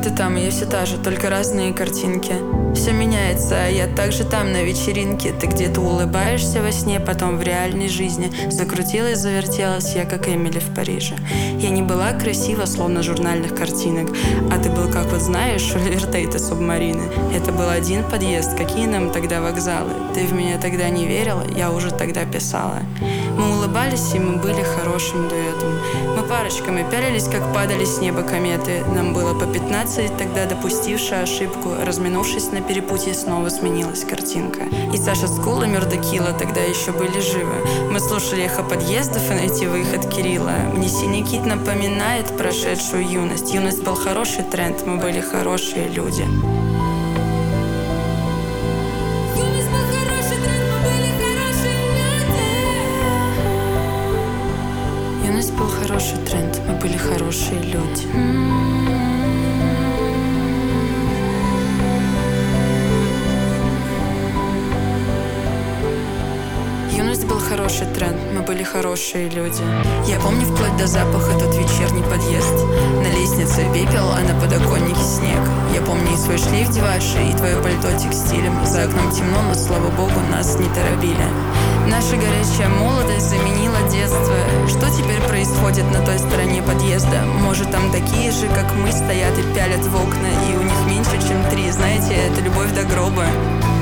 ты там, и я все та же, только разные картинки. Все меняется, а я также там на вечеринке. Ты где-то улыбаешься во сне, потом в реальной жизни. Закрутилась, завертелась я, как Эмили в Париже. Я не была красива, словно журнальных картинок. А ты был, как вот знаешь, Оливер Тейт и Субмарины. Это был один подъезд, какие нам тогда вокзалы. Ты в меня тогда не верила, я уже тогда писала. Мы улыбались, и мы были хорошим дуэтом. Мы парочками пялились, как падали с неба кометы. Нам было по 15, тогда допустившая ошибку. Разминувшись на перепутье, снова сменилась картинка. И Саша Скул и Мёрдокилла тогда еще были живы. Мы слушали эхо подъездов и найти выход Кирилла. Мне синий кит напоминает прошедшую юность. Юность был хороший тренд, мы были хорошие люди. Юность был хороший тренд, мы были хорошие люди. Юность был хороший тренд, мы были хорошие люди. Я помню вплоть до запаха тот вечерний подъезд. На лестнице пепел, а на подоконнике снег. Я помню и свой шлейф девайший, и твое пальто текстилем. За окном темно, но, слава богу, нас не торопили. Наша горячая молодость заменила детство. Что теперь происходит на той стороне подъезда? Может, там такие же, как мы, стоят и пялят в окна, и у них меньше, чем 3. Знаете, это любовь до гроба.